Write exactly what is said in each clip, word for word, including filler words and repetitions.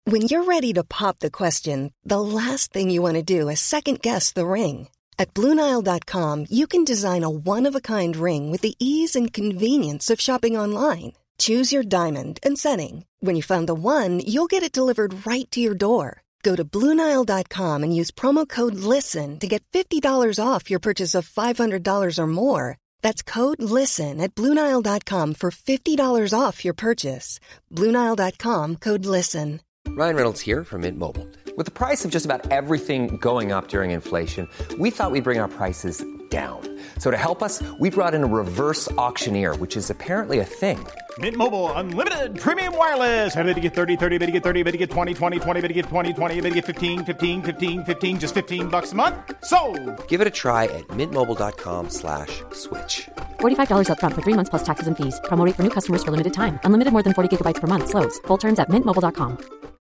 When you're ready to pop the question, the last thing you want to do is second-guess the ring. At Blue Nile dot com, you can design a one-of-a-kind ring with the ease and convenience of shopping online. Choose your diamond and setting. When you find the one, you'll get it delivered right to your door. Go to Blue Nile dot com and use promo code LISTEN to get fifty dollars off your purchase of five hundred dollars or more. That's code LISTEN at Blue Nile dot com for fifty dollars off your purchase. Blue Nile dot com, code LISTEN. Ryan Reynolds here from Mint Mobile. With the price of just about everything going up during inflation, we thought we'd bring our prices down. So to help us, we brought in a reverse auctioneer, which is apparently a thing. Mint Mobile Unlimited Premium Wireless. How to get thirty, thirty, how to get thirty, how to get twenty, twenty, twenty, how to get twenty, twenty, how to get fifteen, fifteen, fifteen, fifteen, just fifteen bucks a month? Sold! Give it a try at mintmobile.com slash switch. forty-five dollars up front for three months plus taxes and fees. Promo rate for new customers for limited time. Unlimited more than forty gigabytes per month. Slows full terms at mint mobile dot com.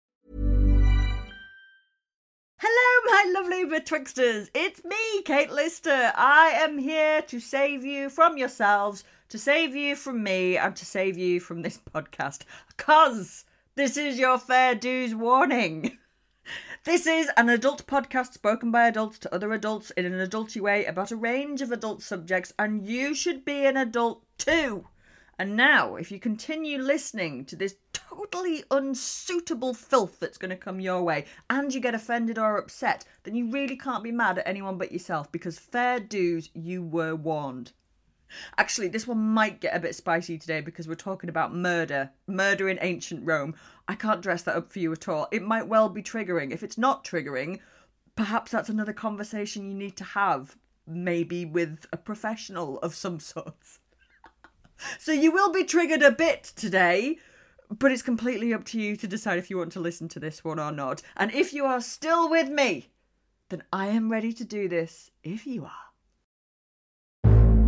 Hello, my lovely Betwixters. It's me, Kate Lister. I am here to save you from yourselves, to save you from me, and to save you from this podcast. Because this is your fair dues warning. This is an adult podcast spoken by adults to other adults in an adulty way about a range of adult subjects, and you should be an adult too. And now, if you continue listening to this totally unsuitable filth that's going to come your way, and you get offended or upset, then you really can't be mad at anyone but yourself, because fair dues, you were warned. Actually, this one might get a bit spicy today because we're talking about murder. Murder in ancient Rome. I can't dress that up for you at all. It might well be triggering. If it's not triggering, perhaps that's another conversation you need to have. Maybe with a professional of some sort. So you will be triggered a bit today, but it's completely up to you to decide if you want to listen to this one or not. And if you are still with me, then I am ready to do this if you are.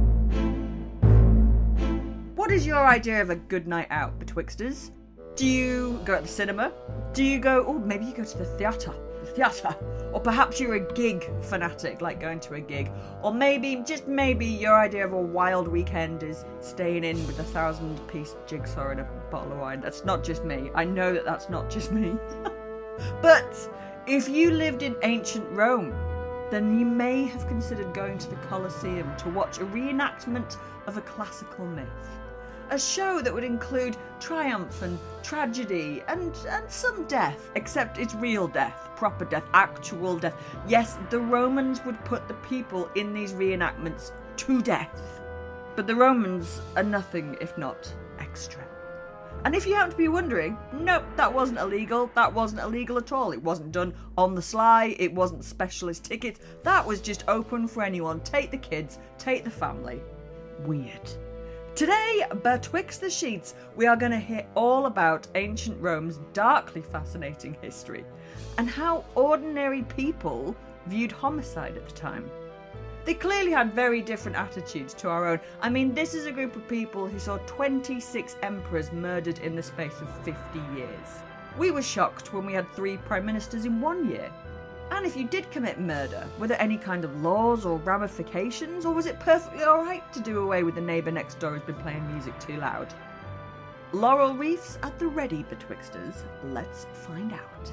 What is your idea of a good night out, Betwixters? Do you go at the cinema? Do you go, oh, maybe you go to the theatre? The theatre? Or perhaps you're a gig fanatic, like going to a gig. Or maybe, just maybe, your idea of a wild weekend is staying in with a thousand-piece jigsaw and a bottle of wine. That's not just me. I know that that's not just me. But if you lived in ancient Rome, then you may have considered going to the Colosseum to watch a reenactment of a classical myth. A show that would include triumph and tragedy and, and some death, except it's real death, proper death, actual death. Yes, the Romans would put the people in these reenactments to death. But the Romans are nothing if not extra. And if you happen to be wondering, nope, that wasn't illegal. That wasn't illegal at all. It wasn't done on the sly. It wasn't specialist tickets. That was just open for anyone. Take the kids, take the family. Weird. Today, betwixt the sheets, we are going to hear all about ancient Rome's darkly fascinating history and how ordinary people viewed homicide at the time. They clearly had very different attitudes to our own. I mean, this is a group of people who saw twenty-six emperors murdered in the space of fifty years. We were shocked when we had three prime ministers in one year. And if you did commit murder, were there any kind of laws or ramifications, or was it perfectly alright to do away with the neighbour next door who's been playing music too loud? Laurel wreaths at the ready, Betwixters. Let's find out.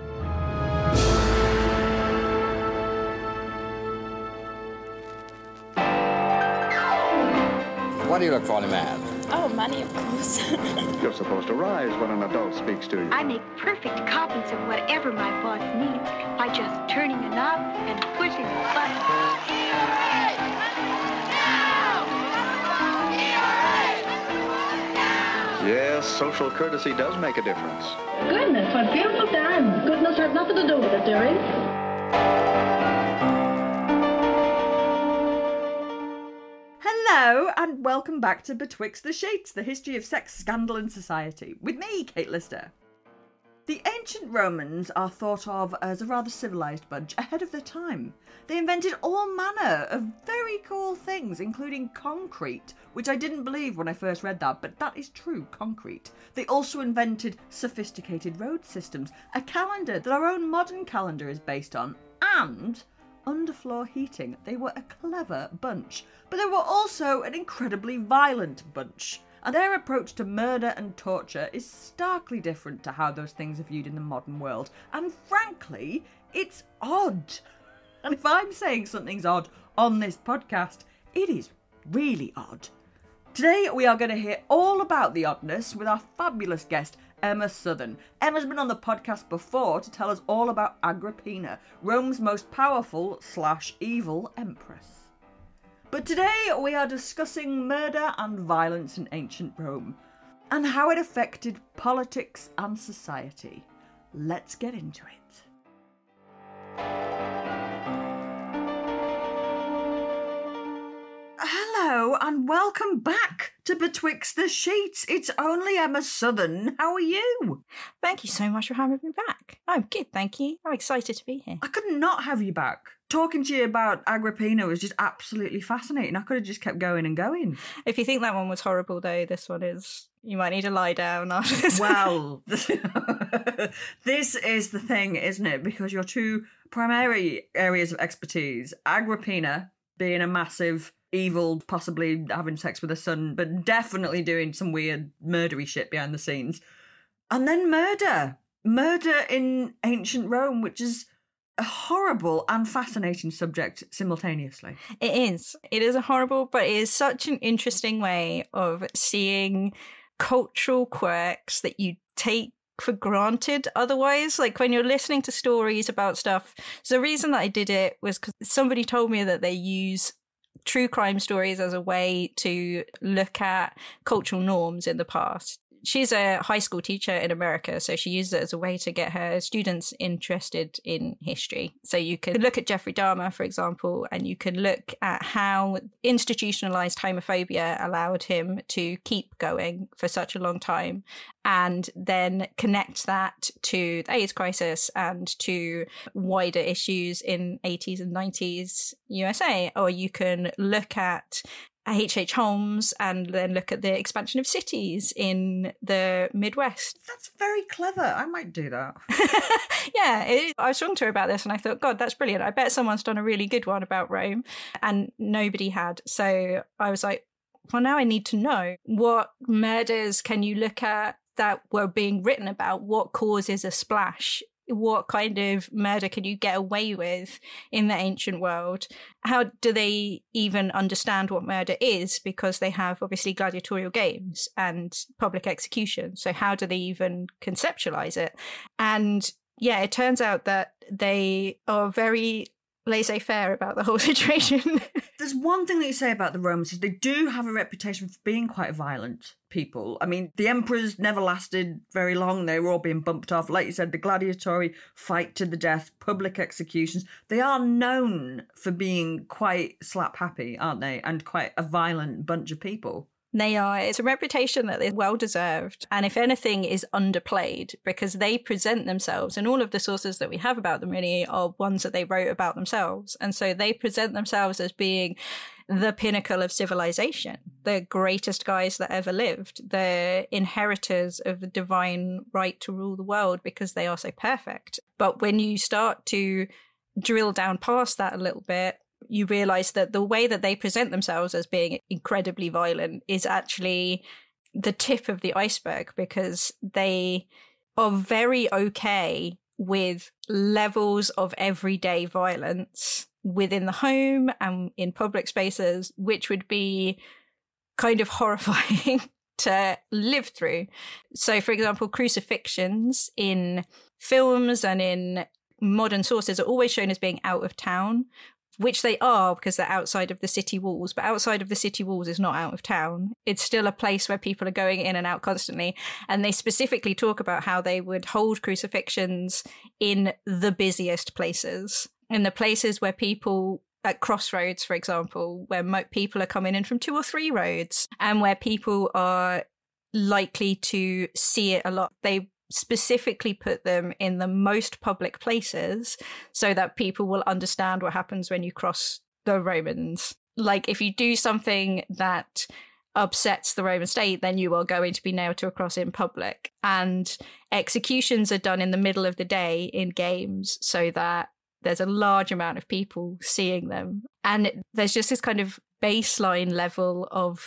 What do you look for in a man? Oh, money, of course. You're supposed to rise when an adult speaks to you. I make perfect copies of whatever my boss needs by just turning a knob and pushing a button. Yes, social courtesy does make a difference. Goodness, what beautiful diamonds. Goodness has nothing to do with it, dearie. Hello, and welcome back to Betwixt the Sheets, the history of sex, scandal and society, with me, Kate Lister. The ancient Romans are thought of as a rather civilised bunch ahead of their time. They invented all manner of very cool things, including concrete, which I didn't believe when I first read that, but that is true, concrete. They also invented sophisticated road systems, a calendar that our own modern calendar is based on, and underfloor heating. They were a clever bunch, but they were also an incredibly violent bunch. and their approach to murder and torture is starkly different to how those things are viewed in the modern world. And frankly, it's odd. And if I'm saying something's odd on this podcast, it is really odd. Today we are going to hear all about the oddness with our fabulous guest, Emma Southern. Emma's been on the podcast before to tell us all about Agrippina, Rome's most powerful slash evil empress. But today we are discussing murder and violence in ancient Rome and how it affected politics and society. Let's get into it. Hello and welcome back to Betwixt the Sheets. It's only Emma Southern. How are you? Thank you so much for having me back. I'm good, thank you. I'm excited to be here. I could not have you back. Talking to you about Agrippina was just absolutely fascinating. I could have just kept going and going. If you think that one was horrible, though, this one is... You might need to lie down after this. Well, this is the thing, isn't it? Because your two primary areas of expertise, Agrippina being a massive... evil, possibly having sex with a son, but definitely doing some weird murdery shit behind the scenes. And then murder. Murder in ancient Rome, which is a horrible and fascinating subject simultaneously. It is. It is a horrible, but it is such an interesting way of seeing cultural quirks that you take for granted otherwise. Like when you're listening to stories about stuff. So the reason that I did it was because somebody told me that they use true crime stories as a way to look at cultural norms in the past. She's a high school teacher in America, so she uses it as a way to get her students interested in history. So you can look at Jeffrey Dahmer, for example, and you can look at how institutionalized homophobia allowed him to keep going for such a long time, and then connect that to the AIDS crisis and to wider issues in eighties and nineties U S A. Or you can look at H H. Holmes and then look at the expansion of cities in the Midwest. That's very clever. I might do that. Yeah, it, I was talking to her about this and I thought, God, that's brilliant. I bet someone's done a really good one about Rome, and nobody had. So I was like, well, now I need to know, what murders can you look at that were being written about? What causes a splash? What kind of murder can you get away with in the ancient world? How do they even understand what murder is? Because they have obviously gladiatorial games and public execution. So how do they even conceptualize it? And yeah, it turns out that they are very laissez-faire about the whole situation. There's one thing that you say about the Romans is they do have a reputation for being quite violent people. I mean, the emperors never lasted very long. They were all being bumped off. Like you said, the gladiatory fight to the death, public executions. They are known for being quite slap happy, aren't they? And quite a violent bunch of people. They are. It's a reputation that is well-deserved, and if anything is underplayed, because they present themselves, and all of the sources that we have about them really are ones that they wrote about themselves. And so they present themselves as being the pinnacle of civilization, the greatest guys that ever lived, the inheritors of the divine right to rule the world because they are so perfect. But when you start to drill down past that a little bit, you realize that the way that they present themselves as being incredibly violent is actually the tip of the iceberg, because they are very okay with levels of everyday violence within the home and in public spaces, which would be kind of horrifying to live through. So, for example, crucifixions in films and in modern sources are always shown as being out of town, which they are because they're outside of the city walls. But outside of the city walls is not out of town. It's still a place where people are going in and out constantly. And they specifically talk about how they would hold crucifixions in the busiest places, in the places where people, at crossroads, for example, where mo- people are coming in from two or three roads and where people are likely to see it a lot. They specifically put them in the most public places so that people will understand what happens when you cross the Romans. Like, if you do something that upsets the Roman state, then you are going to be nailed to a cross in public. And executions are done in the middle of the day in games so that there's a large amount of people seeing them. And there's just this kind of baseline level of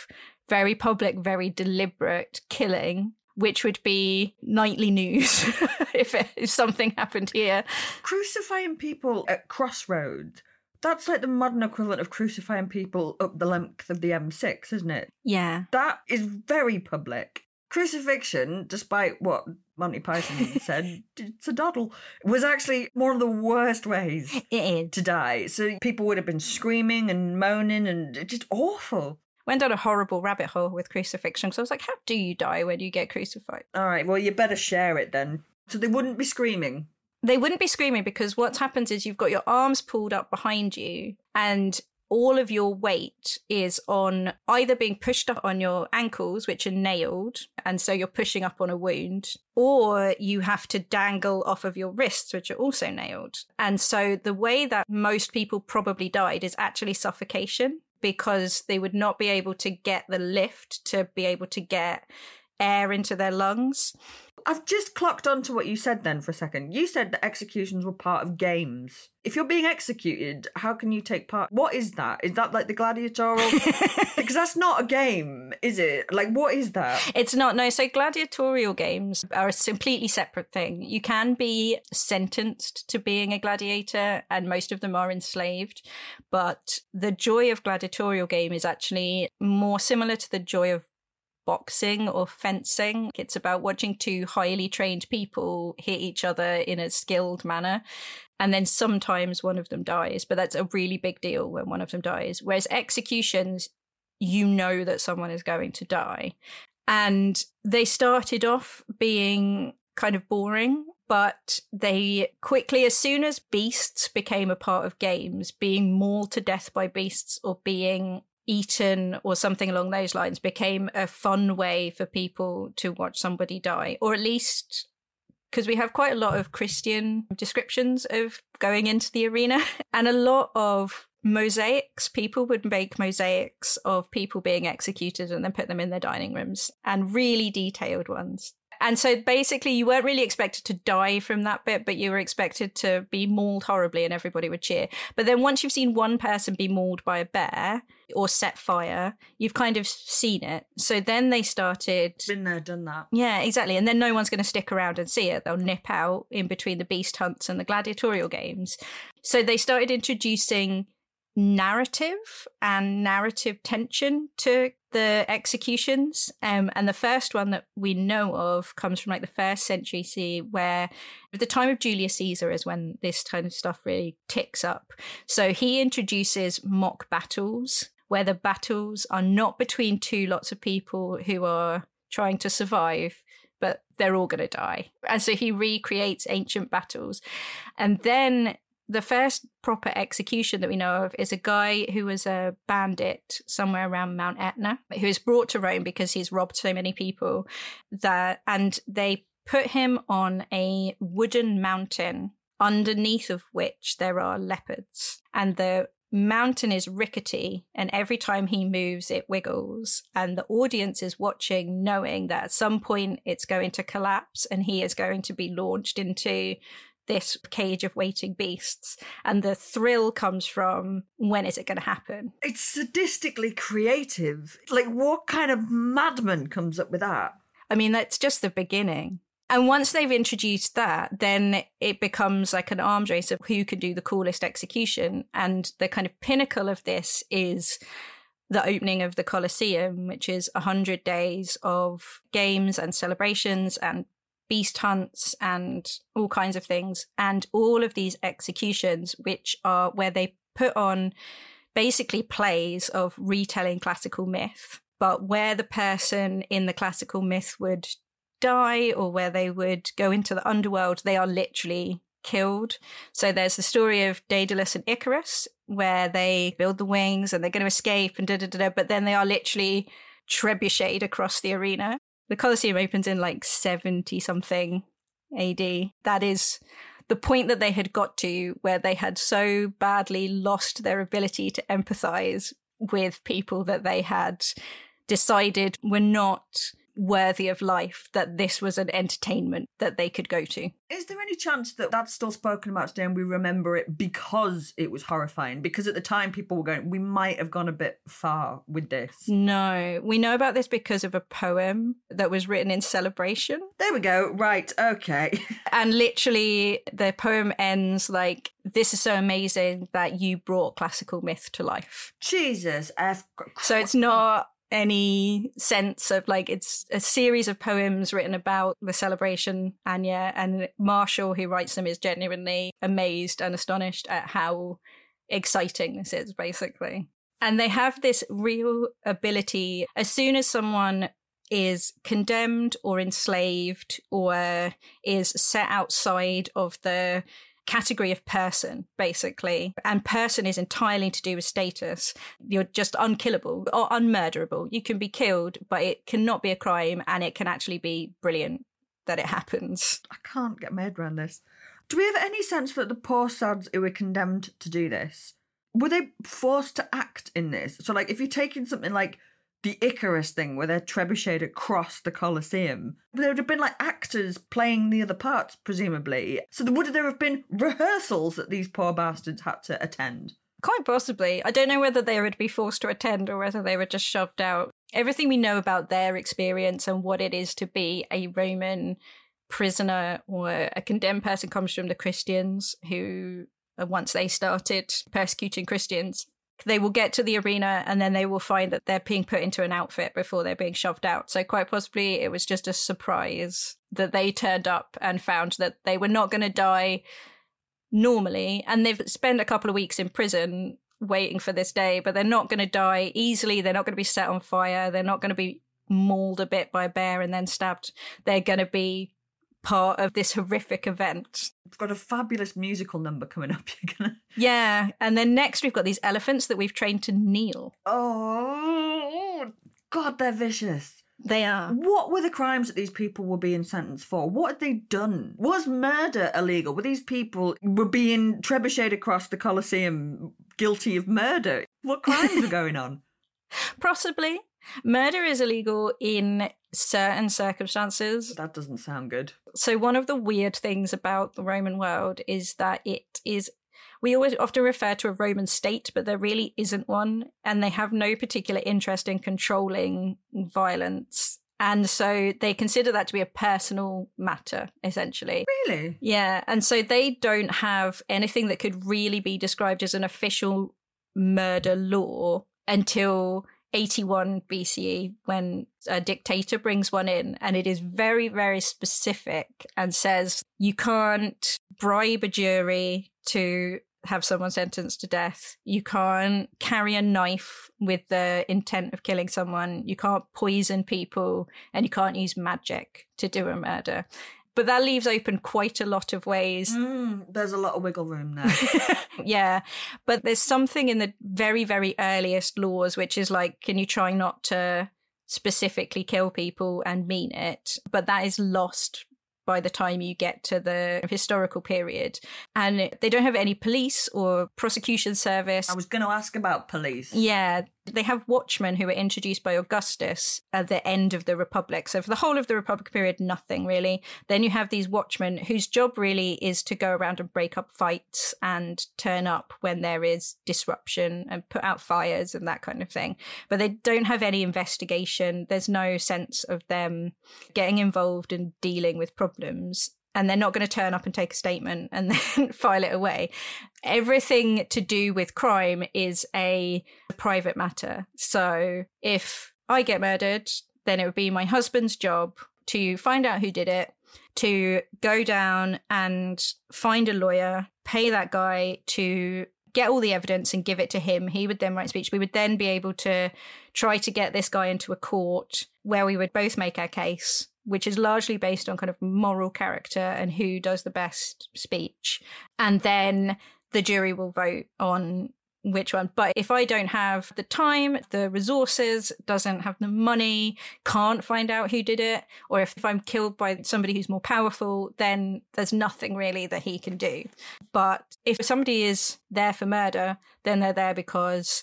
very public, very deliberate killing, which would be nightly news if, if something happened here. Crucifying people at crossroads, that's like the modern equivalent of crucifying people up the length of the M six, isn't it? Yeah. That is very public. Crucifixion, despite what Monty Python said, it's a doddle, was actually one of the worst ways it is. to die. So people would have been screaming and moaning and just awful. Went down a horrible rabbit hole with crucifixion, because I was like, how do you die when you get crucified? All right, well, you better share it then. So they wouldn't be screaming. They wouldn't be screaming because what happens is you've got your arms pulled up behind you and all of your weight is on either being pushed up on your ankles, which are nailed, and so you're pushing up on a wound, or you have to dangle off of your wrists, which are also nailed. And so the way that most people probably died is actually suffocation, because they would not be able to get the lift to be able to get air into their lungs. I've just clocked onto what you said then for a second. You said that executions were part of games. If you're being executed, how can you take part? What is that? Is that like the gladiatorial? Because that's not a game, is it? Like, what is that? It's not, no. So gladiatorial games are a completely separate thing. You can be sentenced to being a gladiator, and most of them are enslaved. But the joy of gladiatorial game is actually more similar to the joy of boxing or fencing. It's about watching two highly trained people hit each other in a skilled manner. And then sometimes one of them dies, but that's a really big deal when one of them dies. Whereas executions, you know that someone is going to die. And they started off being kind of boring, but they quickly, as soon as beasts became a part of games, being mauled to death by beasts or being eaten or something along those lines became a fun way for people to watch somebody die, or at least because we have quite a lot of Christian descriptions of going into the arena and a lot of mosaics. People would make mosaics of people being executed and then put them in their dining rooms, and really detailed ones. And so basically you weren't really expected to die from that bit, but you were expected to be mauled horribly and everybody would cheer. But then once you've seen one person be mauled by a bear or set fire, you've kind of seen it. So then they started... Been there, done that. Yeah, exactly. And then no one's going to stick around and see it. They'll nip out in between the beast hunts and the gladiatorial games. So they started introducing narrative and narrative tension to the executions, um, and the first one that we know of comes from like the first century C, where at the time of Julius Caesar is when this kind of stuff really ticks up. So he introduces mock battles, where the battles are not between two lots of people who are trying to survive, but they're all going to die. And so he recreates ancient battles. And then the first proper execution that we know of is a guy who was a bandit somewhere around Mount Etna, who is brought to Rome because he's robbed so many people, that, and they put him on a wooden mountain underneath of which there are leopards. And the mountain is rickety, and every time he moves, it wiggles. And the audience is watching, knowing that at some point it's going to collapse and he is going to be launched into this cage of waiting beasts. And the thrill comes from, when is it going to happen? It's sadistically creative. Like, what kind of madman comes up with that? I mean, that's just the beginning. And once they've introduced that, then it becomes like an arms race of who can do the coolest execution. And the kind of pinnacle of this is the opening of the Colosseum, which is one hundred days of games and celebrations and beast hunts and all kinds of things. And all of these executions, which are where they put on basically plays of retelling classical myth, but where the person in the classical myth would die or where they would go into the underworld, they are literally killed. So there's the story of Daedalus and Icarus, where they build the wings and they're going to escape and da da da da, but then they are literally trebucheted across the arena. The Colosseum opens in like seventy something A D. That is the point that they had got to, where they had so badly lost their ability to empathize with people that they had decided were not worthy of life that this was an entertainment that they could go to. Is there any chance that that's still spoken about today and we remember it because it was horrifying? Because at the time people were going, we might have gone a bit far with this. No, we know about this because of a poem that was written in celebration. There we go. Right. Okay. And literally the poem ends like, this is so amazing that you brought classical myth to life. Jesus. F- so it's not any sense of like, it's a series of poems written about the celebration, Anya, and Marshall, who writes them, is genuinely amazed and astonished at how exciting this is, basically. And they have this real ability, as soon as someone is condemned or enslaved or is set outside of the category of person, basically, and person is entirely to do with status, you're just unkillable or unmurderable. You can be killed, but it cannot be a crime, and it can actually be brilliant that it happens. I can't get my head around this. Do we have any sense that the poor sods who were condemned to do this, were they forced to act in this? So, like, if you're taking something like the Icarus thing where they're trebucheted across the Colosseum, there would have been like actors playing the other parts, presumably. So would there have been rehearsals that these poor bastards had to attend? Quite possibly. I don't know whether they would be forced to attend or whether they were just shoved out. Everything we know about their experience and what it is to be a Roman prisoner or a condemned person comes from the Christians, who, once they started persecuting Christians, they will get to the arena and then they will find that they're being put into an outfit before they're being shoved out. So quite possibly it was just a surprise that they turned up and found that they were not going to die normally. And they've spent a couple of weeks in prison waiting for this day, but they're not going to die easily. They're not going to be set on fire. They're not going to be mauled a bit by a bear and then stabbed. They're going to be part of this horrific event. We've got a fabulous musical number coming up. You're gonna... Yeah, and then next we've got these elephants that we've trained to kneel. Oh, God, they're vicious. They are. What were the crimes that these people were being sentenced for? What had they done? Was murder illegal? Were these people were being trebucheted across the Colosseum guilty of murder? What crimes were going on? Possibly. Murder is illegal in certain circumstances. That doesn't sound good. So one of the weird things about the Roman world is that it is, we always often refer to a Roman state, but there really isn't one. And they have no particular interest in controlling violence. And so they consider that to be a personal matter, essentially. Really? Yeah. And so they don't have anything that could really be described as an official murder law until eighty-one B C E, when a dictator brings one in, and it is very, very specific and says you can't bribe a jury to have someone sentenced to death. You can't carry a knife with the intent of killing someone. You can't poison people, and you can't use magic to do a murder. But that leaves open quite a lot of ways. Mm, there's a lot of wiggle room there. Yeah. But there's something in the very, very earliest laws, which is like, can you try not to specifically kill people and mean it? But that is lost by the time you get to the historical period. And they don't have any police or prosecution service. I was going to ask about police. Yeah. They have watchmen who were introduced by Augustus at the end of the Republic. So for the whole of the Republic period, nothing really. Then you have these watchmen whose job really is to go around and break up fights and turn up when there is disruption and put out fires and that kind of thing. But they don't have any investigation. There's no sense of them getting involved in dealing with problems. And they're not going to turn up and take a statement and then file it away. Everything to do with crime is a private matter. So if I get murdered, then it would be my husband's job to find out who did it, to go down and find a lawyer, pay that guy to get all the evidence and give it to him. He would then write speech. We would then be able to try to get this guy into a court where we would both make our case, which is largely based on kind of moral character and who does the best speech. And then the jury will vote on which one. But if I don't have the time, the resources, doesn't have the money, can't find out who did it, or if, if I'm killed by somebody who's more powerful, then there's nothing really that he can do. But if somebody is there for murder, then they're there because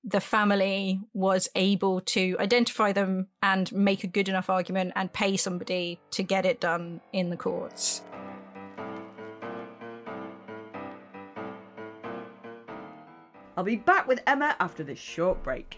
the family was able to identify them and make a good enough argument and pay somebody to get it done in the courts. I'll be back with Emma after this short break.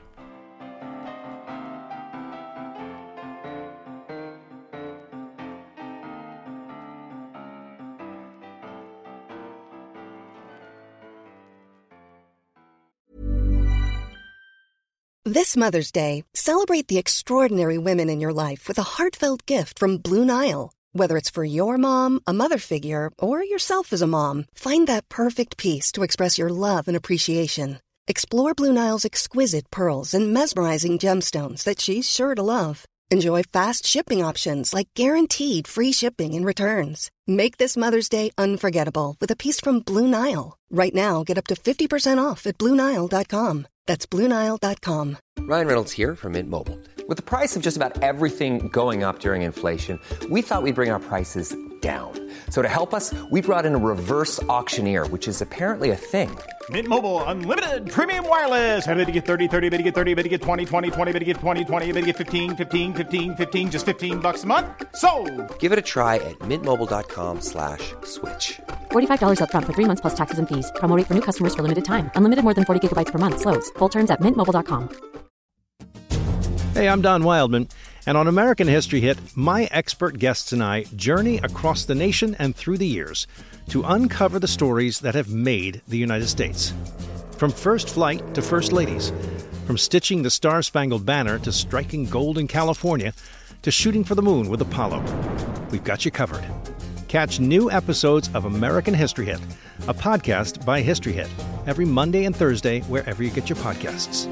This Mother's Day, celebrate the extraordinary women in your life with a heartfelt gift from Blue Nile. Whether it's for your mom, a mother figure, or yourself as a mom, find that perfect piece to express your love and appreciation. Explore Blue Nile's exquisite pearls and mesmerizing gemstones that she's sure to love. Enjoy fast shipping options like guaranteed free shipping and returns. Make this Mother's Day unforgettable with a piece from Blue Nile. Right now, get up to fifty percent off at Blue Nile dot com. That's Blue Nile dot com. Ryan Reynolds here from Mint Mobile. With the price of just about everything going up during inflation, we thought we'd bring our prices down. So to help us, we brought in a reverse auctioneer, which is apparently a thing. Mint Mobile Unlimited Premium Wireless. How to get thirty, thirty, how to get thirty, how to get twenty, twenty, twenty, how to get twenty, twenty, how to get fifteen, fifteen, fifteen, fifteen, just fifteen bucks a month? Sold! Give it a try at mintmobile.com slash switch. forty-five dollars up front for three months plus taxes and fees. Promo rate for new customers for limited time. Unlimited more than forty gigabytes per month. Slows full terms at mint mobile dot com. Hey, I'm Don Wildman, and on American History Hit, my expert guests and I journey across the nation and through the years to uncover the stories that have made the United States. From first flight to first ladies, from stitching the Star-Spangled Banner to striking gold in California, to shooting for the moon with Apollo. We've got you covered. Catch new episodes of American History Hit, a podcast by History Hit, every Monday and Thursday wherever you get your podcasts.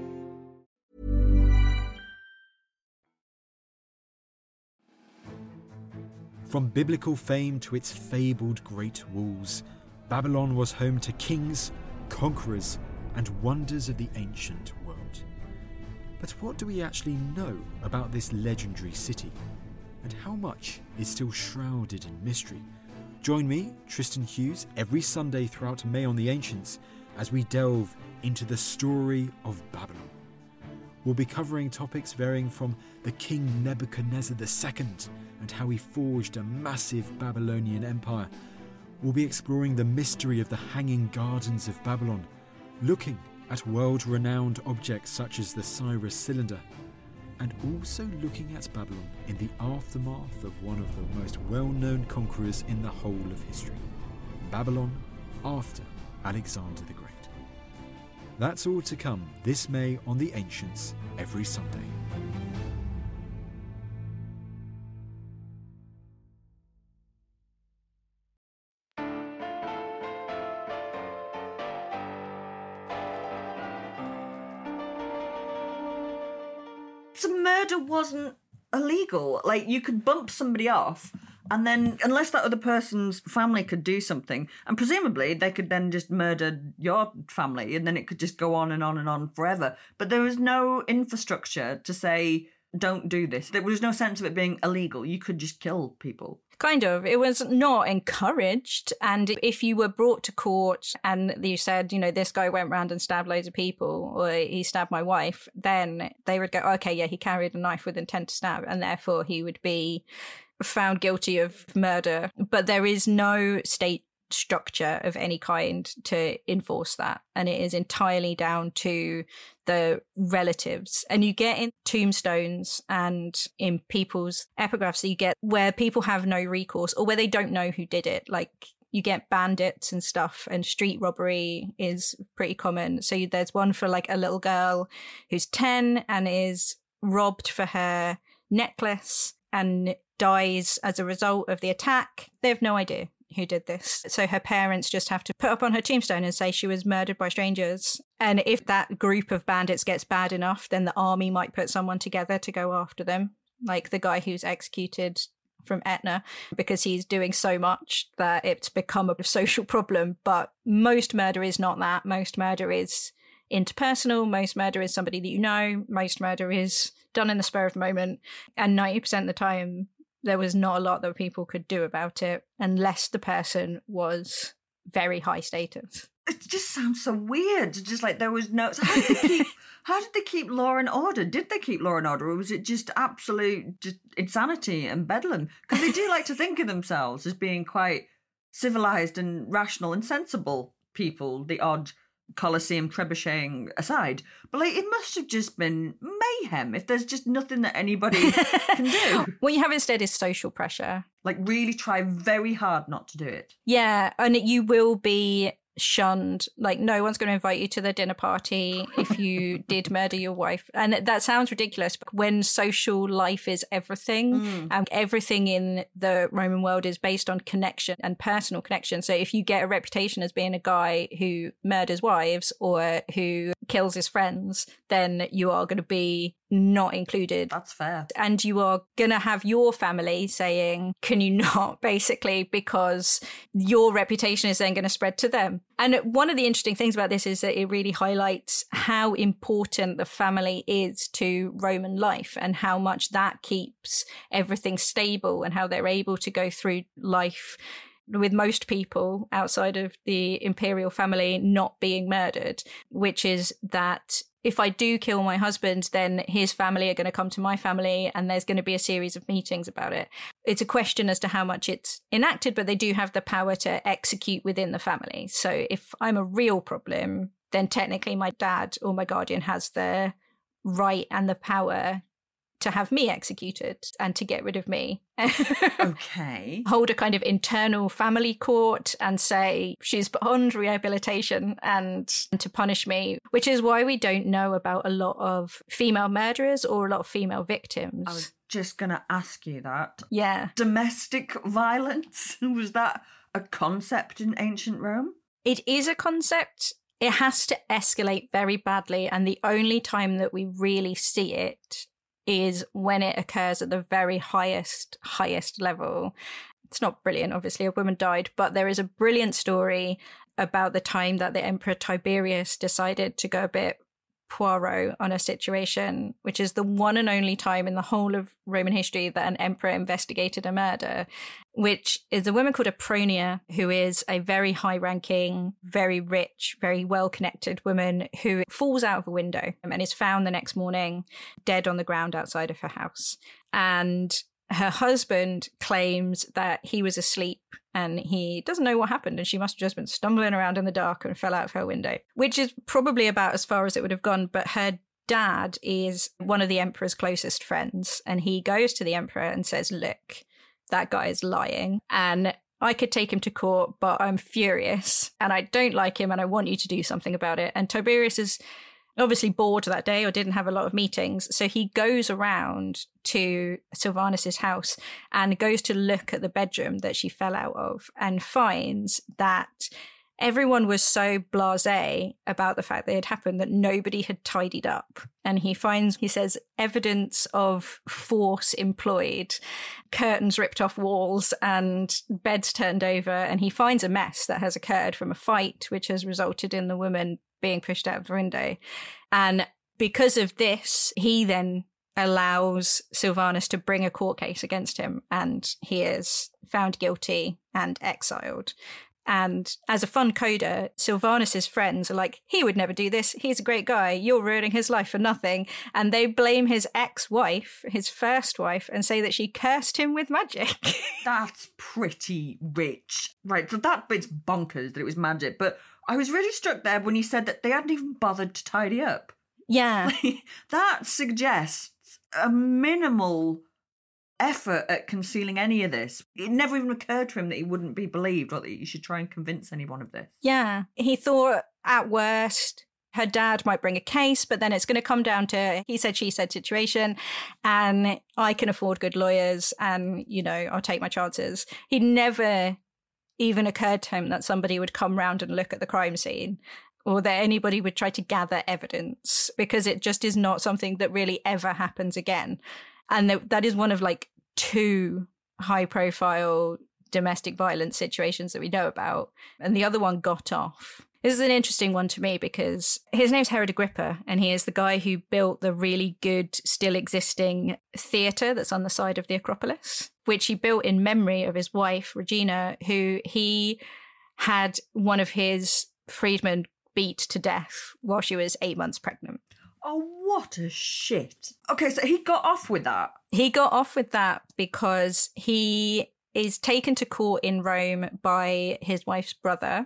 From biblical fame to its fabled great walls, Babylon was home to kings, conquerors, and wonders of the ancient world. But what do we actually know about this legendary city? And how much is still shrouded in mystery? Join me, Tristan Hughes, every Sunday throughout May on the Ancients as we delve into the story of Babylon. We'll be covering topics varying from the King Nebuchadnezzar the Second and how he forged a massive Babylonian empire. We'll be exploring the mystery of the Hanging Gardens of Babylon, looking at world-renowned objects such as the Cyrus Cylinder, and also looking at Babylon in the aftermath of one of the most well-known conquerors in the whole of history, Babylon after Alexander the Great. That's all to come this May on The Ancients, every Sunday. So murder wasn't illegal. Like, you could bump somebody off, and then, unless that other person's family could do something, and presumably they could then just murder your family, and then it could just go on and on and on forever. But there was no infrastructure to say, don't do this. There was no sense of it being illegal. You could just kill people. Kind of. It was not encouraged. And if you were brought to court and you said, you know, this guy went round and stabbed loads of people, or he stabbed my wife, then they would go, okay, yeah, he carried a knife with intent to stab, and therefore he would be found guilty of murder. But there is no state structure of any kind to enforce that, and it is entirely down to the relatives. And you get in tombstones and in people's epigraphs, you get where people have no recourse or where they don't know who did it. Like, you get bandits and stuff, and street robbery is pretty common. So there's one for like a little girl who's ten and is robbed for her necklace and dies as a result of the attack. They have no idea who did this. So her parents just have to put up on her tombstone and say she was murdered by strangers. And if that group of bandits gets bad enough, then the army might put someone together to go after them, like the guy who's executed from Etna, because he's doing so much that it's become a social problem. But most murder is not that. Most murder is interpersonal. Most murder is somebody that you know. Most murder is done in the spur of the moment. And ninety percent of the time, there was not a lot that people could do about it unless the person was very high status. it just sounds so weird. Just like there was no. So how did they keep? How did they keep law and order? Did they keep law and order, or was it just absolute just insanity and bedlam? Because they do like to think of themselves as being quite civilized and rational and sensible people. The odd Colosseum trebucheting aside, but like it must have just been mayhem if there's just nothing that anybody can do. What you have instead is social pressure. Like really try very hard not to do it. Yeah, and you will be shunned. Like no one's going to invite you to their dinner party if you did murder your wife. And that sounds ridiculous, but when social life is everything, mm. and everything in the Roman world is based on connection and personal connection. So if you get a reputation as being a guy who murders wives or who kills his friends, then you are going to be not included. That's fair. And you are going to have your family saying, can you not, basically, because your reputation is then going to spread to them. And one of the interesting things about this is that it really highlights how important the family is to Roman life and how much that keeps everything stable and how they're able to go through life with most people outside of the imperial family not being murdered, which is that if I do kill my husband, then his family are going to come to my family and there's going to be a series of meetings about it. It's a question as to how much it's enacted, but they do have the power to execute within the family. So if I'm a real problem, then technically my dad or my guardian has the right and the power to have me executed and to get rid of me. Okay. Hold a kind of internal family court and say she's beyond rehabilitation and to punish me, which is why we don't know about a lot of female murderers or a lot of female victims. I was just going to ask you that. Yeah. Domestic violence, was that a concept in ancient Rome? It is a concept. It has to escalate very badly, and the only time that we really see it is when it occurs at the very highest, highest level. It's not brilliant, obviously, a woman died, but there is a brilliant story about the time that the Emperor Tiberius decided to go a bit Poirot on a situation, which is the one and only time in the whole of Roman history that an emperor investigated a murder, which is a woman called Apronia, who is a very high-ranking, very rich, very well-connected woman who falls out of a window and is found the next morning dead on the ground outside of her house. And her husband claims that he was asleep and he doesn't know what happened, and she must have just been stumbling around in the dark and fell out of her window, which is probably about as far as it would have gone. But her dad is one of the emperor's closest friends, and he goes to the emperor and says, look, that guy is lying and I could take him to court, but I'm furious and I don't like him and I want you to do something about it. And Tiberius is obviously bored that day or didn't have a lot of meetings. So he goes around to Silvanus's house and goes to look at the bedroom that she fell out of and finds that everyone was so blasé about the fact that it had happened that nobody had tidied up. And he finds, he says, evidence of force employed, curtains ripped off walls and beds turned over. And he finds a mess that has occurred from a fight, which has resulted in the woman being pushed out of the window. And because of this, he then allows Silvanus to bring a court case against him, and he is found guilty and exiled. And as a fun coder, Silvanus's friends are like, he would never do this. He's a great guy. You're ruining his life for nothing. And they blame his ex-wife, his first wife, and say that she cursed him with magic. That's pretty rich. Right, so that bit's bonkers that it was magic. But I was really struck there when he said that they hadn't even bothered to tidy up. Yeah. That suggests a minimal effort at concealing any of this. It never even occurred to him that he wouldn't be believed or that you should try and convince anyone of this. Yeah. He thought at worst her dad might bring a case, but then it's going to come down to he said, she said situation, and I can afford good lawyers and, you know, I'll take my chances. He never even occurred to him that somebody would come round and look at the crime scene or that anybody would try to gather evidence, because it just is not something that really ever happens again. And that is one of like two high profile domestic violence situations that we know about. And the other one got off. This is an interesting one to me because his name's Herod Agrippa, and he is the guy who built the really good, still existing theatre that's on the side of the Acropolis, which he built in memory of his wife, Regina, who he had one of his Friedman beat to death while she was eight months pregnant. Oh, what a shit. Okay, so he got off with that. He got off with that because he is taken to court in Rome by his wife's brother.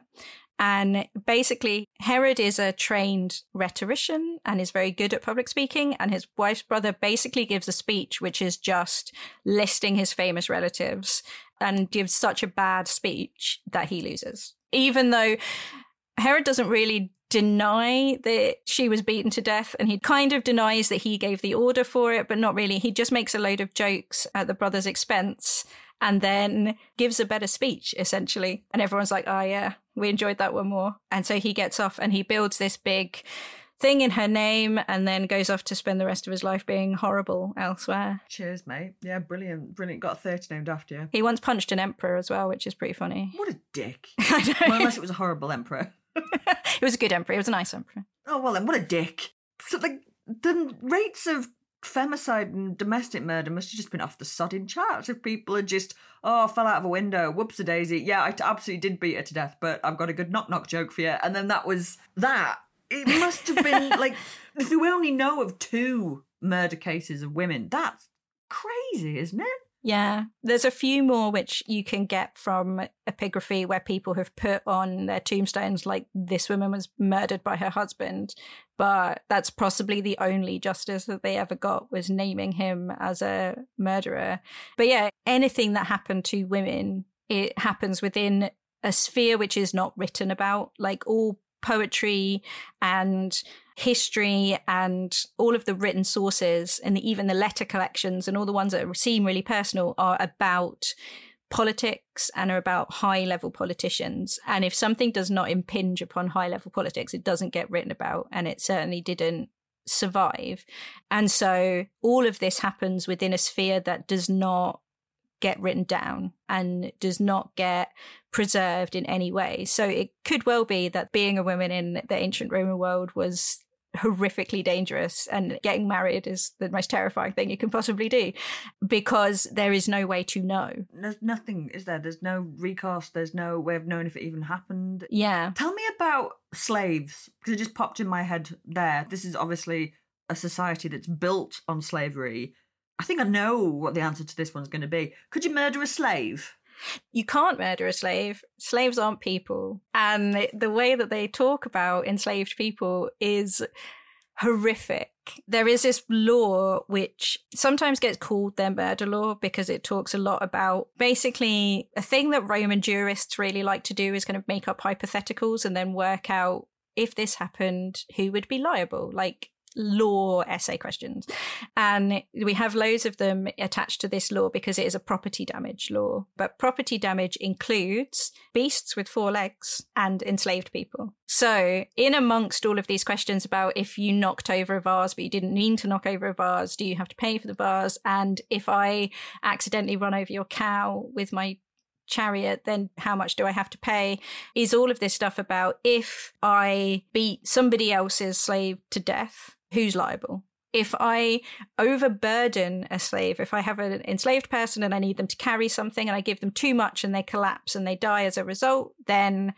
And basically, Herod is a trained rhetorician and is very good at public speaking. And his wife's brother basically gives a speech which is just listing his famous relatives and gives such a bad speech that he loses. Even though Herod doesn't really deny that she was beaten to death, and he kind of denies that he gave the order for it, but not really. He just makes a load of jokes at the brother's expense and then gives a better speech, essentially. And everyone's like, oh, yeah, we enjoyed that one more. And so he gets off and he builds this big thing in her name and then goes off to spend the rest of his life being horrible elsewhere. Cheers, mate. Yeah, brilliant. Brilliant. Got a theatre named after you. He once punched an emperor as well, which is pretty funny. What a dick. I know. Well, unless it was a horrible emperor. It was a good emperor. It was a nice emperor. Oh, well then, what a dick. So, like, the rates of femicide and domestic murder must have just been off the sodding charts if people had just, oh, fell out of a window, whoops-a-daisy, yeah, I absolutely did beat her to death, but I've got a good knock-knock joke for you. And then that was that. It must have been, like, if we only know of two murder cases of women, that's crazy, isn't it? Yeah, there's a few more which you can get from epigraphy where people have put on their tombstones like this woman was murdered by her husband, but that's possibly the only justice that they ever got was naming him as a murderer. But yeah, anything that happened to women, it happens within a sphere which is not written about, like all poetry and history and all of the written sources and the, even the letter collections and all the ones that seem really personal are about politics and are about high level politicians. And if something does not impinge upon high level politics, it doesn't get written about, and it certainly didn't survive. And so all of this happens within a sphere that does not get written down and does not get preserved in any way. So it could well be that being a woman in the ancient Roman world was horrifically dangerous, and getting married is the most terrifying thing you can possibly do because there is no way to know. There's nothing, is there? There's no recast, there's no way of knowing if it even happened. Yeah. Tell me about slaves, because it just popped in my head there. This is obviously a society that's built on slavery. I think I know what the answer to this one's going to be. Could you murder a slave? You can't murder a slave. Slaves aren't people. And the way that they talk about enslaved people is horrific. There is this law which sometimes gets called their murder law because it talks a lot about basically a thing that Roman jurists really like to do is kind of make up hypotheticals and then work out if this happened, who would be liable? Like law essay questions. And we have loads of them attached to this law because it is a property damage law. But property damage includes beasts with four legs and enslaved people. So in amongst all of these questions about if you knocked over a vase but you didn't mean to knock over a vase, do you have to pay for the vase? And if I accidentally run over your cow with my chariot, then how much do I have to pay? Is all of this stuff about if I beat somebody else's slave to death, who's liable? If I overburden a slave, if I have an enslaved person and I need them to carry something and I give them too much and they collapse and they die as a result, then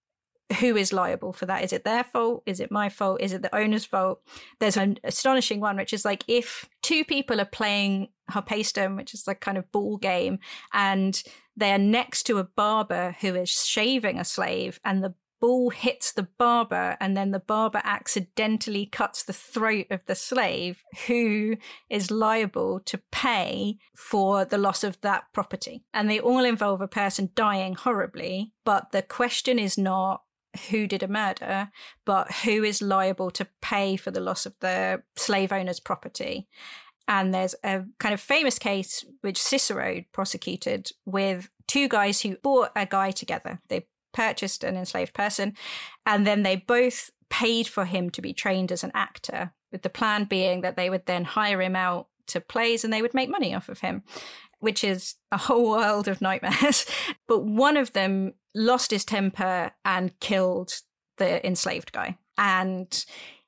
who is liable for that? Is it their fault? Is it my fault? Is it the owner's fault? There's an astonishing one, which is like if two people are playing Harpastum, which is like kind of ball game, and they're next to a barber who is shaving a slave and the ball hits the barber and then the barber accidentally cuts the throat of the slave, who is liable to pay for the loss of that property? And they all involve a person dying horribly, but the question is not who did a murder, but who is liable to pay for the loss of the slave owner's property. And there's a kind of famous case which Cicero prosecuted with two guys who bought a guy together. They purchased an enslaved person, and then they both paid for him to be trained as an actor, with the plan being that they would then hire him out to plays and they would make money off of him, which is a whole world of nightmares. But one of them lost his temper and killed the enslaved guy. And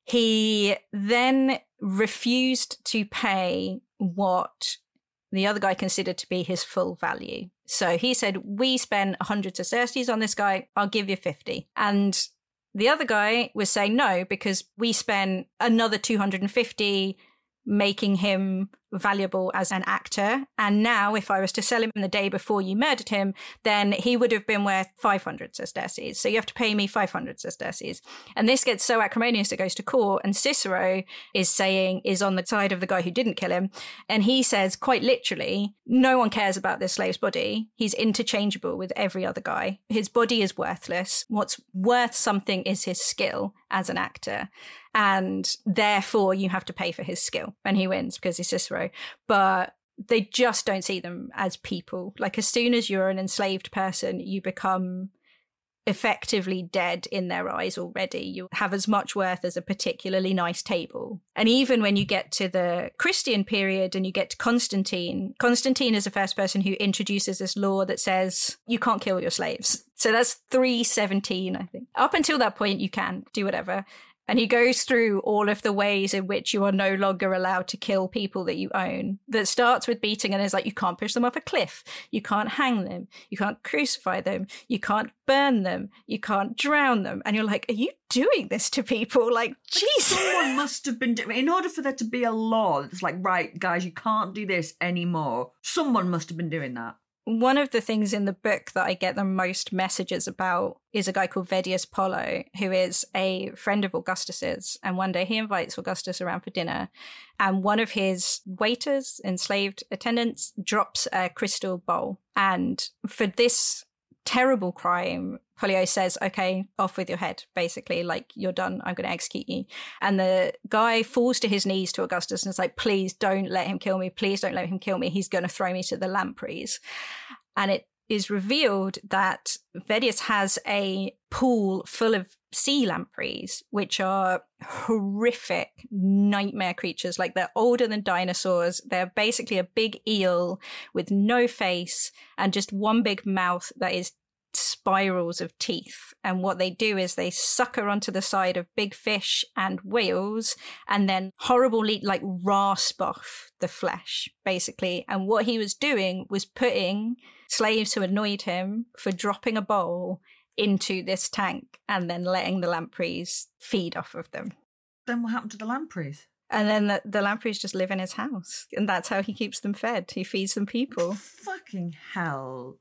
he then refused to pay what the other guy considered to be his full value. So he said, we spent one hundred sesterces on this guy, I'll give you fifty. And The other guy was saying no, because we spent another two hundred fifty making him valuable as an actor. And now if I was to sell him the day before you murdered him, then he would have been worth five hundred sesterces. So you have to pay me five hundred sesterces. And this gets so acrimonious it goes to court. And Cicero is saying, is on the side of the guy who didn't kill him. And he says, quite literally, no one cares about this slave's body. He's interchangeable with every other guy. His body is worthless. What's worth something is his skill as an actor. And therefore you have to pay for his skill. And he wins because he's Cicero. But they just don't see them as people. Like, as soon as you're an enslaved person, you become effectively dead in their eyes already. You have as much worth as a particularly nice table. And even when you get to the Christian period and you get to Constantine, Constantine is the first person who introduces this law that says you can't kill your slaves. So that's three seventeen, I think. Up until that point, you can do whatever. And he goes through all of the ways in which you are no longer allowed to kill people that you own. That starts with beating and is like, you can't push them off a cliff. You can't hang them. You can't crucify them. You can't burn them. You can't drown them. And you're like, are you doing this to people? Like, Jesus. Someone must have been doing, in order for there to be a law that's like, right, guys, you can't do this anymore. Someone must have been doing that. One of the things in the book that I get the most messages about is a guy called Vedius Pollo, who is a friend of Augustus's. And one day he invites Augustus around for dinner. And one of his waiters, enslaved attendants, drops a crystal bowl. And for this terrible crime, Pollio says, okay, off with your head, basically, like, you're done, I'm going to execute you. And the guy falls to his knees to Augustus and is like, please don't let him kill me. Please don't let him kill me. He's going to throw me to the lampreys. And it is revealed that Vedius has a pool full of sea lampreys, which are horrific nightmare creatures. Like, they're older than dinosaurs. They're basically a big eel with no face and just one big mouth that is spirals of teeth. And what they do is they sucker onto the side of big fish and whales and then horribly like rasp off the flesh, basically. And what he was doing was putting slaves who annoyed him for dropping a bowl into this tank and then letting the lampreys feed off of them. Then what happened to the lampreys? And then the, the lampreys just live in his house. And that's how he keeps them fed. He feeds them people. Fucking hell.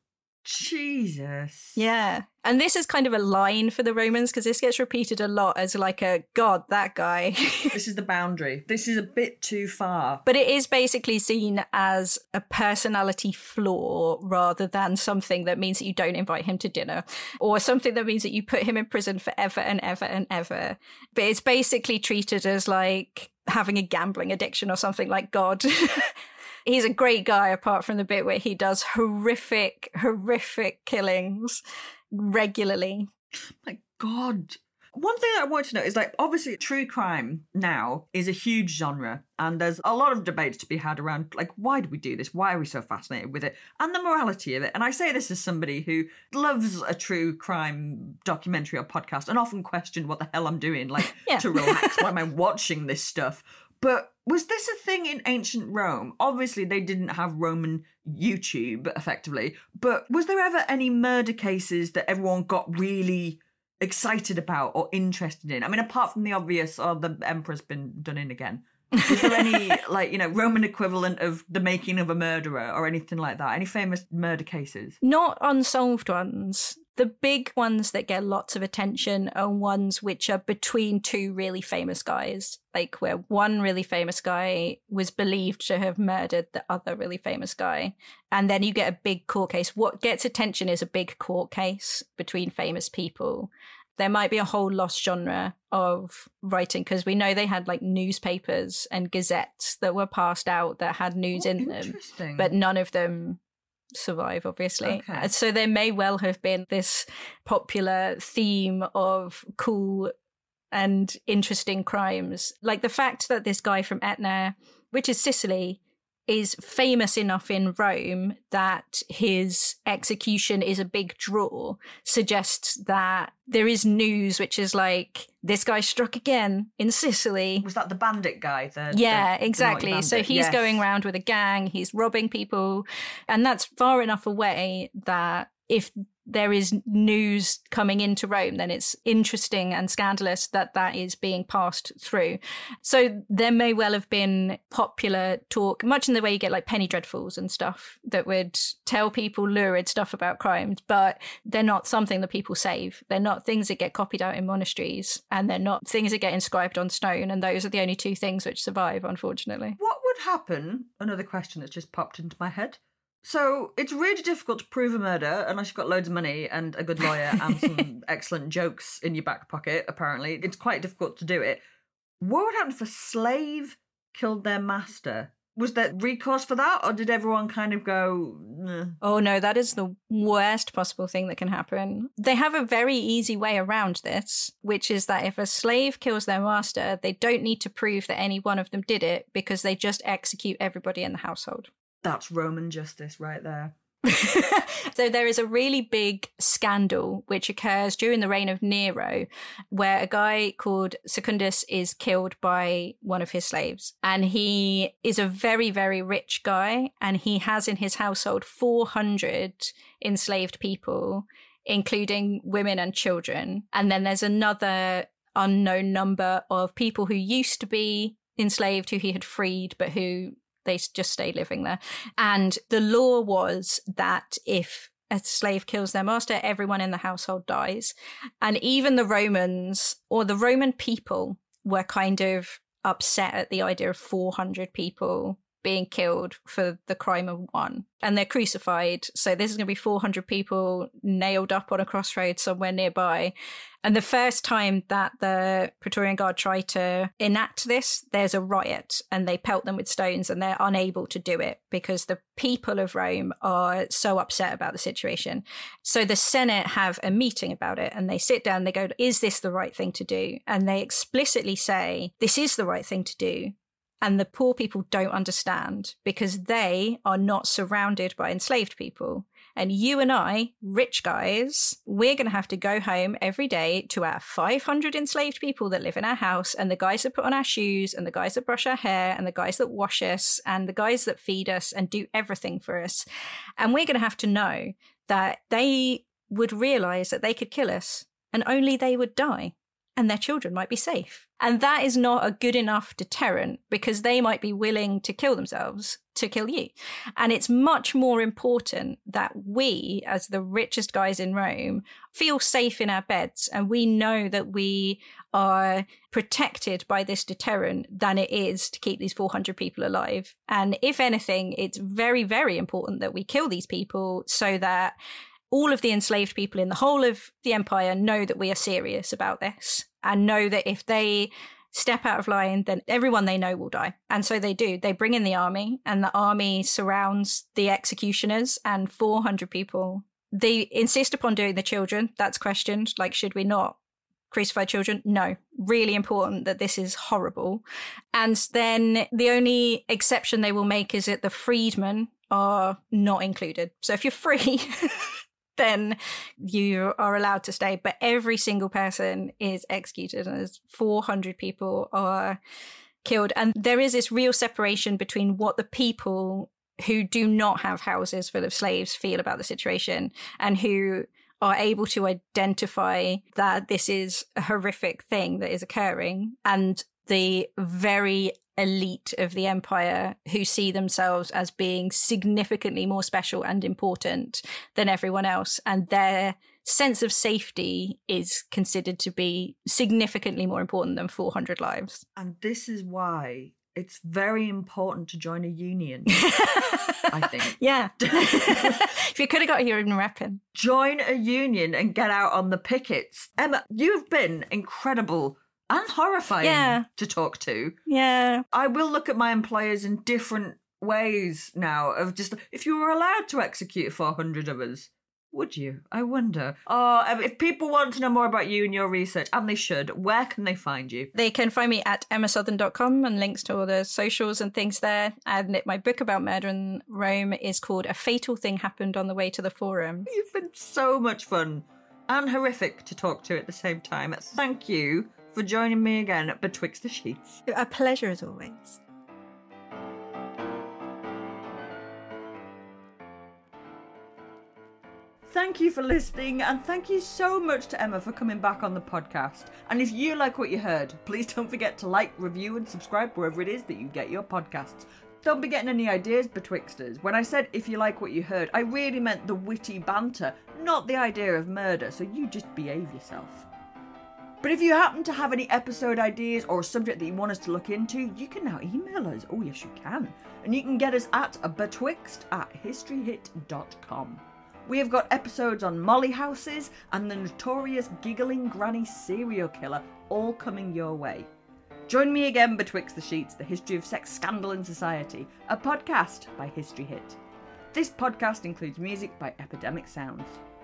Jesus. Yeah. And this is kind of a line for the Romans, because this gets repeated a lot as like a, God, that guy. This is the boundary. This is a bit too far. But it is basically seen as a personality flaw rather than something that means that you don't invite him to dinner or something that means that you put him in prison forever and ever and ever. But it's basically treated as like having a gambling addiction or something, like God. He's a great guy, apart from the bit where he does horrific, horrific killings regularly. My God. One thing that I want to know is, like, obviously true crime now is a huge genre, and there's a lot of debates to be had around, like, why do we do this? Why are we so fascinated with it? And the morality of it. And I say this as somebody who loves a true crime documentary or podcast and often questioned what the hell I'm doing, like, yeah. to relax. Why am I watching this stuff? But was this a thing in ancient Rome? Obviously, they didn't have Roman YouTube, effectively. But was there ever any murder cases that everyone got really excited about or interested in? I mean, apart from the obvious, oh, the emperor's been done in again. Is there any, like, you know, Roman equivalent of the making of a murderer or anything like that? Any famous murder cases? Not unsolved ones. The big ones that get lots of attention are ones which are between two really famous guys, like where one really famous guy was believed to have murdered the other really famous guy. And then you get a big court case. What gets attention is a big court case between famous people. There might be a whole lost genre of writing, because we know they had like newspapers and gazettes that were passed out that had news oh, in them, but none of them survive, obviously. Okay. So there may well have been this popular theme of cool and interesting crimes. Like the fact that this guy from Etna, which is Sicily, is famous enough in Rome that his execution is a big draw, suggests that there is news which is like, this guy struck again in Sicily. Was that the bandit guy? The, yeah, the, exactly. the so he's yes. going around with a gang, he's robbing people, and that's far enough away that if there is news coming into Rome, then it's interesting and scandalous that that is being passed through. So there may well have been popular talk, much in the way you get like penny dreadfuls and stuff, that would tell people lurid stuff about crimes, but they're not something that people save. They're not things that get copied out in monasteries, and they're not things that get inscribed on stone. And those are the only two things which survive, unfortunately. What would happen? Another question that's just popped into my head. So it's really difficult to prove a murder unless you've got loads of money and a good lawyer and some excellent jokes in your back pocket, apparently. It's quite difficult to do it. What would happen if a slave killed their master? Was there recourse for that, or did everyone kind of go, nah? Oh no, that is the worst possible thing that can happen. They have a very easy way around this, which is that if a slave kills their master, they don't need to prove that any one of them did it, because they just execute everybody in the household. That's Roman justice right there. So there is a really big scandal which occurs during the reign of Nero, where a guy called Secundus is killed by one of his slaves. And he is a very, very rich guy, and he has in his household four hundred enslaved people, including women and children. And then there's another unknown number of people who used to be enslaved, who he had freed, but who they just stayed living there. And the law was that if a slave kills their master, everyone in the household dies. And even the Romans, or the Roman people, were kind of upset at the idea of four hundred people being killed for the crime of one. And they're crucified. So this is going to be four hundred people nailed up on a crossroads somewhere nearby. And the first time that the Praetorian Guard try to enact this, there's a riot, and they pelt them with stones, and they're unable to do it because the people of Rome are so upset about the situation. So the Senate have a meeting about it, and they sit down, they go, is this the right thing to do? And they explicitly say, this is the right thing to do. And the poor people don't understand, because they are not surrounded by enslaved people. And you and I, rich guys, we're going to have to go home every day to our five hundred enslaved people that live in our house, and the guys that put on our shoes, and the guys that brush our hair, and the guys that wash us, and the guys that feed us and do everything for us. And we're going to have to know that they would realize that they could kill us, and only they would die, and their children might be safe. And that is not a good enough deterrent, because they might be willing to kill themselves to kill you. And it's much more important that we, as the richest guys in Rome, feel safe in our beds, and we know that we are protected by this deterrent than it is to keep these four hundred people alive. And if anything, it's very, very important that we kill these people so that all of the enslaved people in the whole of the empire know that we are serious about this, and know that if they step out of line, then everyone they know will die. And so they do. They bring in the army, and the army surrounds the executioners and four hundred people. They insist upon doing the children. That's questioned. Like, should we not crucify children? No. Really important that this is horrible. And then the only exception they will make is that the freedmen are not included. So if you're free, then you are allowed to stay. But every single person is executed, and there's four hundred people are killed. And there is this real separation between what the people who do not have houses full of slaves feel about the situation, and who are able to identify that this is a horrific thing that is occurring, and the very elite of the empire who see themselves as being significantly more special and important than everyone else. And their sense of safety is considered to be significantly more important than four hundred lives. And this is why it's very important to join a union, I think. Yeah. If you could have got here in repping. Join a union and get out on the pickets. Emma, you've been incredible and horrifying yeah. to talk to. Yeah. I will look at my employers in different ways now, of just, if you were allowed to execute four hundred of us, would you? I wonder. Oh, if people want to know more about you and your research, and they should, where can they find you? They can find me at emma southern dot com, and links to all the socials and things there. And my book about murder in Rome is called A Fatal Thing Happened on the Way to the Forum. You've been so much fun and horrific to talk to at the same time. Thank you for joining me again Betwixt the Sheets. A pleasure as always. Thank Thank you for listening, and thank you so much to Emma for coming back on the podcast. And if you like what you heard, please don't forget to like, review and subscribe wherever it is that you get your podcasts. Don't be getting any ideas, Betwixters. When I said if you like what you heard, I really meant the witty banter, not the idea of murder, so you just behave yourself. But if you happen to have any episode ideas or a subject that you want us to look into, you can now email us. Oh yes, you can. And you can get us at betwixt at historyhit dot com. We have got episodes on Molly Houses and the notorious giggling granny serial killer all coming your way. Join me again betwixt the sheets, the history of sex scandal in society, a podcast by History Hit. This podcast includes music by Epidemic Sounds.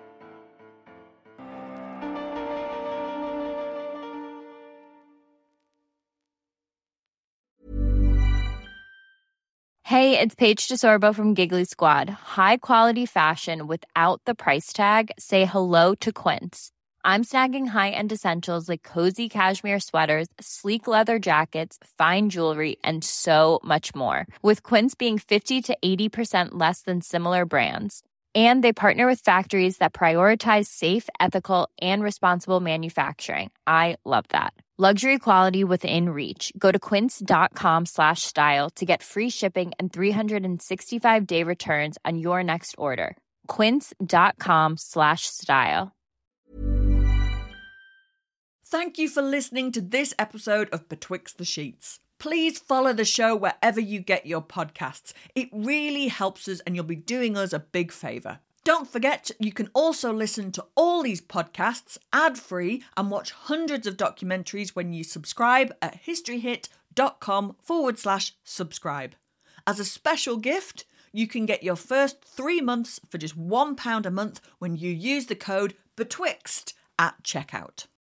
Hey, it's Paige DeSorbo from Giggly Squad. High quality fashion without the price tag. Say hello to Quince. I'm snagging high-end essentials like cozy cashmere sweaters, sleek leather jackets, fine jewelry, and so much more. With Quince being fifty to eighty percent less than similar brands. And they partner with factories that prioritize safe, ethical, and responsible manufacturing. I love that. Luxury quality within reach. Go to quince.com slash style to get free shipping and three sixty-five day returns on your next order. Quince.com slash style. Thank you for listening to this episode of Betwixt the Sheets. Please follow the show wherever you get your podcasts. It really helps us and you'll be doing us a big favour. Don't forget, you can also listen to all these podcasts ad-free and watch hundreds of documentaries when you subscribe at historyhit.com forward slash subscribe. As a special gift, you can get your first three months for just one pound a month when you use the code BETWIXT at checkout.